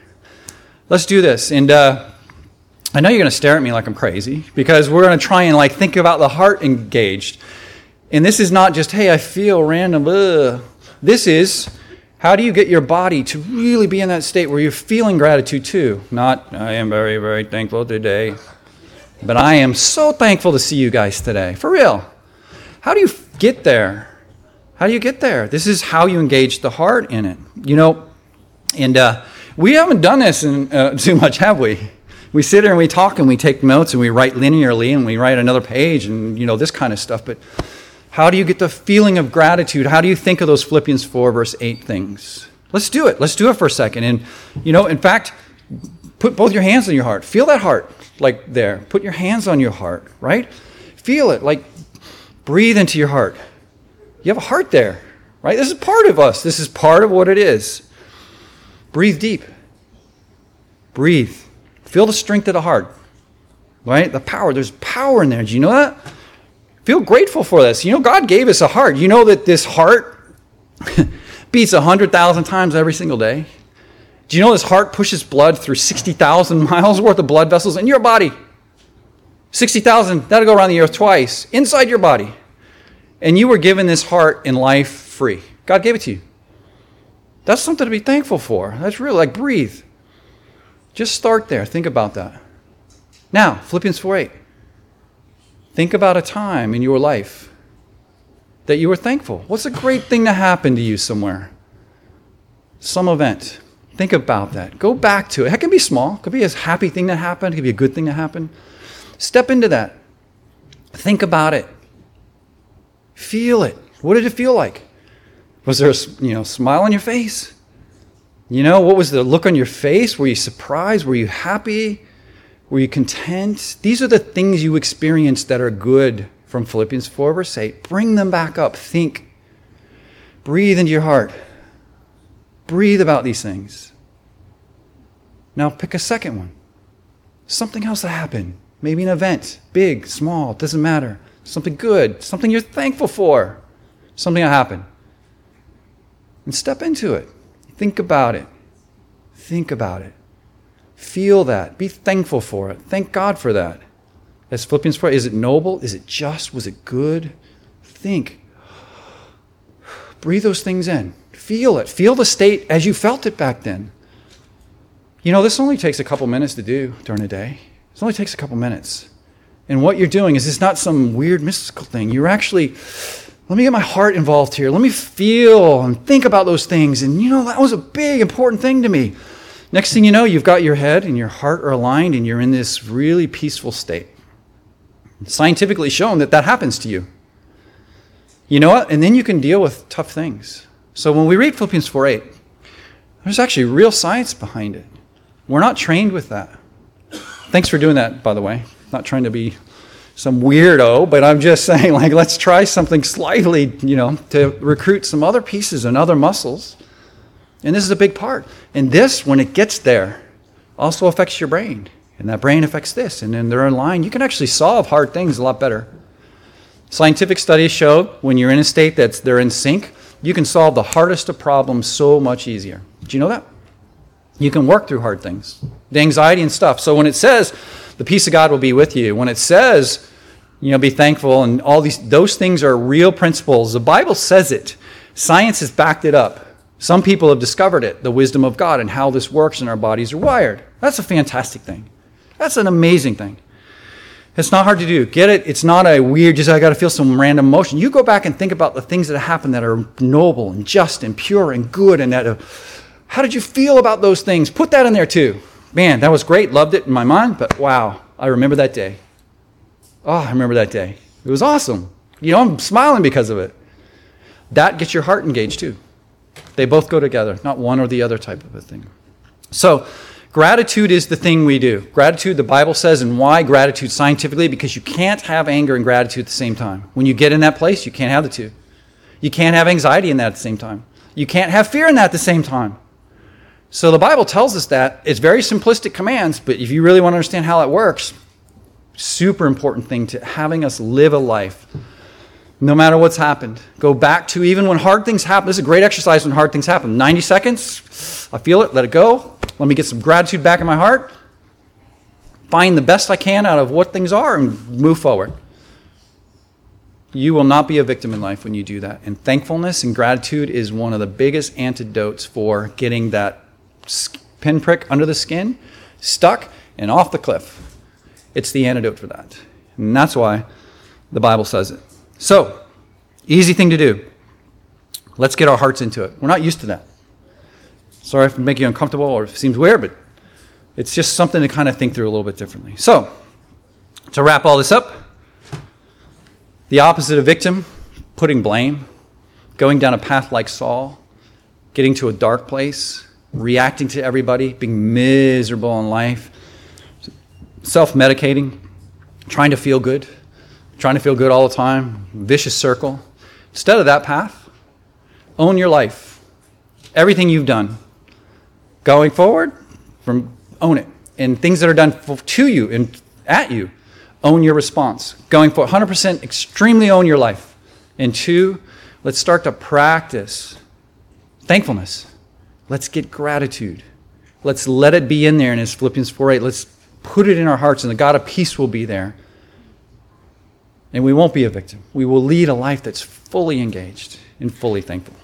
Let's do this. And uh, I know you're going to stare at me like I'm crazy because we're going to try and like think about the heart engaged. And this is not just, hey, I feel random. Ugh. This is, how do you get your body to really be in that state where you're feeling gratitude too? Not, I am very, very thankful today, but I am so thankful to see you guys today. For real. How do you get there? How do you get there? This is how you engage the heart in it. You know, and uh, we haven't done this in, uh, too much, have we? We sit here and we talk and we take notes and we write linearly and we write another page and, you know, this kind of stuff. But how do you get the feeling of gratitude? How do you think of those Philippians four, verse eight things? Let's do it. Let's do it for a second. And, you know, in fact, put both your hands on your heart. Feel that heart, like there. Put your hands on your heart, right? Feel it, like breathe into your heart. You have a heart there, right? This is part of us. This is part of what it is. Breathe deep. Breathe. Feel the strength of the heart, right? The power. There's power in there. Do you know that? Feel grateful for this. You know, God gave us a heart. You know that this heart beats one hundred thousand times every single day? Do you know this heart pushes blood through sixty thousand miles worth of blood vessels in your body? sixty thousand, that'll go around the earth twice, inside your body. And you were given this heart in life free. God gave it to you. That's something to be thankful for. That's real. Like, breathe. Just start there. Think about that. Now, Philippians four eight. Think about a time in your life that you were thankful? What's a great thing to happen to you somewhere? Some event. Think about that. Go back to it. It can be small. It could be a happy thing that happened. It could be a good thing that happened. Step into that. Think about it. Feel it. What did it feel like? Was there a you know, smile on your face? You know, what was the look on your face? Were you surprised? Were you happy? Were you content? These are the things you experienced that are good from Philippians four, verse eight. Bring them back up. Think. Breathe into your heart. Breathe about these things. Now pick a second one. Something else that happened. Maybe an event. Big, small, doesn't matter. Something good. Something you're thankful for. Something that happened. And step into it. Think about it. Think about it. Feel that. Be thankful for it. Thank God for that. As Philippians four, is it noble? Is it just? Was it good? Think. Breathe those things in. Feel it. Feel the state as you felt it back then. You know, this only takes a couple minutes to do during the day. It only takes a couple minutes. And what you're doing is it's not some weird mystical thing. You're actually, let me get my heart involved here. Let me feel and think about those things. And you know, that was a big, important thing to me. Next thing you know, you've got your head and your heart are aligned and you're in this really peaceful state. It's scientifically shown that that happens to you. You know what? And then you can deal with tough things. So when we read Philippians four eight, there's actually real science behind it. We're not trained with that. Thanks for doing that, by the way. Not trying to be some weirdo, but I'm just saying, like, let's try something slightly, you know, to recruit some other pieces and other muscles. And this is a big part. And this, when it gets there, also affects your brain. And that brain affects this. And then they're in line. You can actually solve hard things a lot better. Scientific studies show when you're in a state that's they're in sync, you can solve the hardest of problems so much easier. Do you know that? You can work through hard things, the anxiety and stuff. So when it says the peace of God will be with you, when it says, you know, be thankful and all these, those things are real principles. The Bible says it. Science has backed it up. Some people have discovered it, the wisdom of God and how this works and our bodies are wired. That's a fantastic thing. That's an amazing thing. It's not hard to do. Get it? It's not a weird, just I got to feel some random emotion. You go back and think about the things that happen that are noble and just and pure and good and that, uh, how did you feel about those things? Put that in there too. Man, that was great. Loved it in my mind, but wow, I remember that day. Oh, I remember that day. It was awesome. You know, I'm smiling because of it. That gets your heart engaged too. They both go together, not one or the other type of a thing. So, gratitude is the thing we do. Gratitude, the Bible says, and why gratitude scientifically? Because you can't have anger and gratitude at the same time. When you get in that place, you can't have the two. You can't have anxiety in that at the same time. You can't have fear in that at the same time. So the Bible tells us that. It's very simplistic commands, but if you really want to understand how that works, super important thing to having us live a life no matter what's happened. Go back to even when hard things happen. This is a great exercise when hard things happen. ninety seconds, I feel it, let it go. Let me get some gratitude back in my heart. Find the best I can out of what things are and move forward. You will not be a victim in life when you do that. And thankfulness and gratitude is one of the biggest antidotes for getting that pinprick under the skin, stuck, and off the cliff. It's the antidote for that. And that's why the Bible says it. So, easy thing to do. Let's get our hearts into it. We're not used to that. Sorry if I make you uncomfortable or if it seems weird, but it's just something to kind of think through a little bit differently. So, to wrap all this up, the opposite of victim, putting blame, going down a path like Saul, getting to a dark place, reacting to everybody, being miserable in life, self-medicating, trying to feel good, trying to feel good all the time, vicious circle. Instead of that path, own your life. Everything you've done. Going forward, from own it. And things that are done to you and at you, own your response. Going for one hundred percent extremely own your life. And two, let's start to practice thankfulness. Let's get gratitude. Let's let it be in there. And as Philippians four eight, let's put it in our hearts and the God of peace will be there. And we won't be a victim. We will lead a life that's fully engaged and fully thankful.